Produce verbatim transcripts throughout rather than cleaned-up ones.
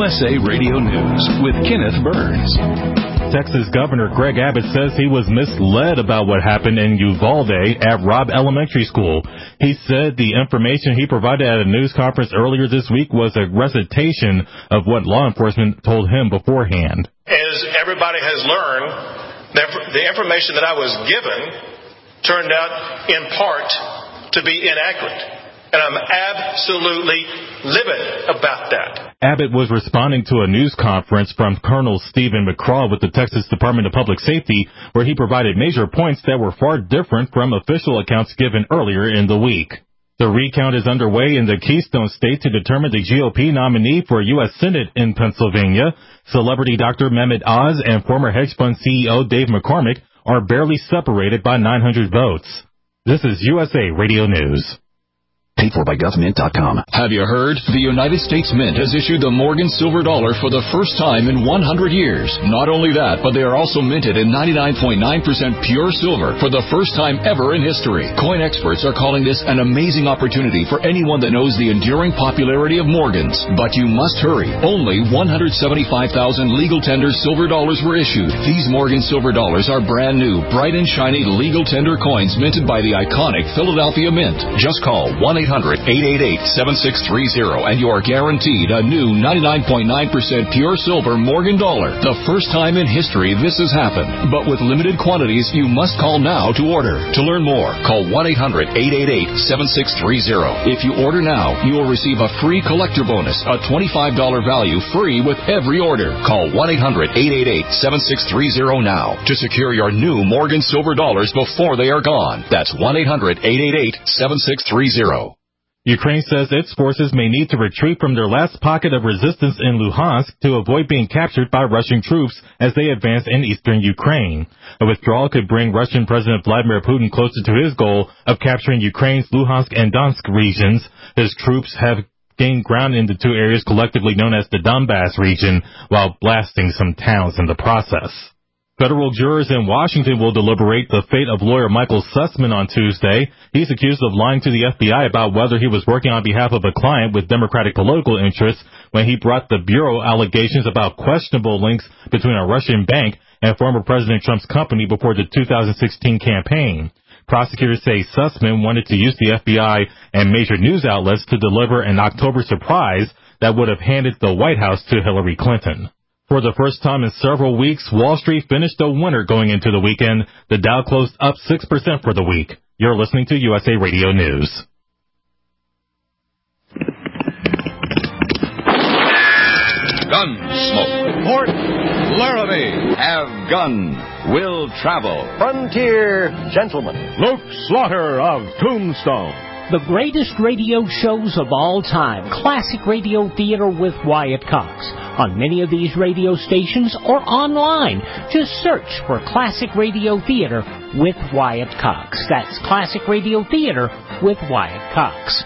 S A Radio News with Kenneth Burns. Texas Governor Greg Abbott says he was misled about what happened in Uvalde at Robb Elementary School. He said the information he provided at a news conference earlier this week was a recitation of what law enforcement told him beforehand. As everybody has learned, the information that I was given turned out in part to be inaccurate. And I'm absolutely livid about that. Abbott was responding to a news conference from Colonel Stephen McCraw with the Texas Department of Public Safety, where he provided major points that were far different from official accounts given earlier in the week. The recount is underway in the Keystone State to determine the G O P nominee for U S Senate in Pennsylvania. Celebrity Doctor Mehmet Oz and former hedge fund C E O Dave McCormick are barely separated by nine hundred votes. This is U S A Radio News. Paid for by gov mint dot com. Have you heard? The United States Mint has issued the Morgan Silver Dollar for the first time in one hundred years. Not only that, but they are also minted in ninety-nine point nine percent pure silver for the first time ever in history. Coin experts are calling this an amazing opportunity for anyone that knows the enduring popularity of Morgans. But you must hurry. Only one hundred seventy-five thousand legal tender silver dollars were issued. These Morgan Silver Dollars are brand new, bright and shiny legal tender coins minted by the iconic Philadelphia Mint. Just call one eight hundred eight eight eight seven six three zero and you are guaranteed a new ninety-nine point nine percent pure silver Morgan dollar. The first time in history this has happened. But with limited quantities, you must call now to order. To learn more, call one eight hundred eight eight eight seven six three zero. If you order now, you will receive a free collector bonus, a twenty-five dollars value free with every order. Call one eight hundred eight eight eight seven six three zero now to secure your new Morgan Silver Dollars before they are gone. That's one eight hundred eight eight eight seven six three zero. Ukraine says its forces may need to retreat from their last pocket of resistance in Luhansk to avoid being captured by Russian troops as they advance in eastern Ukraine. A withdrawal could bring Russian President Vladimir Putin closer to his goal of capturing Ukraine's Luhansk and Donetsk regions. His troops have gained ground in the two areas collectively known as the Donbass region, while blasting some towns in the process. Federal jurors in Washington will deliberate the fate of lawyer Michael Sussman on Tuesday. He's accused of lying to the F B I about whether he was working on behalf of a client with Democratic political interests when he brought the Bureau allegations about questionable links between a Russian bank and former President Trump's company before the two thousand sixteen campaign. Prosecutors say Sussman wanted to use the F B I and major news outlets to deliver an October surprise that would have handed the White House to Hillary Clinton. For the first time in several weeks, Wall Street finished a winner going into the weekend. The Dow closed up six percent for the week. You're listening to U S A Radio News. Gunsmoke. Port Laramie. Have gun. Will travel. Frontier Gentleman. Luke Slaughter of Tombstone. The greatest radio shows of all time, Classic Radio Theater with Wyatt Cox. On many of these radio stations or online, just search for Classic Radio Theater with Wyatt Cox. That's Classic Radio Theater with Wyatt Cox.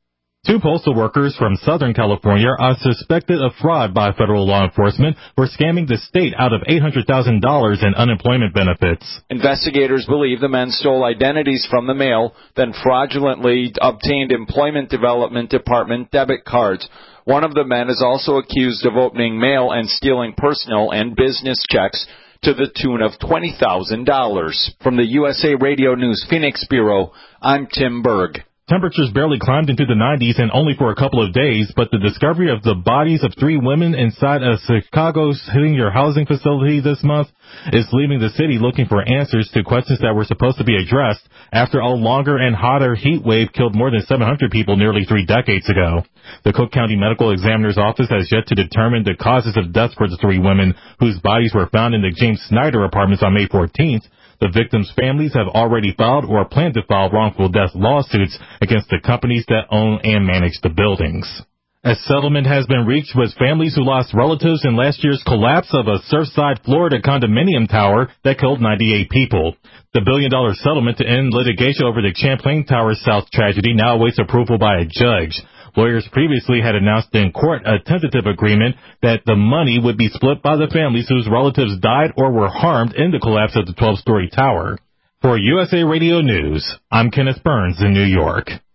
Two postal workers from Southern California are suspected of fraud by federal law enforcement for scamming the state out of eight hundred thousand dollars in unemployment benefits. Investigators believe the men stole identities from the mail, then fraudulently obtained Employment Development Department debit cards. One of the men is also accused of opening mail and stealing personal and business checks to the tune of twenty thousand dollars. From the U S A Radio News Phoenix Bureau, I'm Tim Berg. Temperatures barely climbed into the nineties and only for a couple of days, but the discovery of the bodies of three women inside a Chicago senior housing facility this month is leaving the city looking for answers to questions that were supposed to be addressed after a longer and hotter heat wave killed more than seven hundred people nearly three decades ago. The Cook County Medical Examiner's Office has yet to determine the causes of death for the three women whose bodies were found in the James Snyder apartments on May fourteenth. The victims' families have already filed or plan to file wrongful death lawsuits against the companies that own and manage the buildings. A settlement has been reached with families who lost relatives in last year's collapse of a Surfside, Florida condominium tower that killed ninety-eight people. The billion-dollar settlement to end litigation over the Champlain Tower South tragedy now awaits approval by a judge. Lawyers previously had announced in court a tentative agreement that the money would be split by the families whose relatives died or were harmed in the collapse of the twelve-story tower. For U S A Radio News, I'm Kenneth Burns in New York.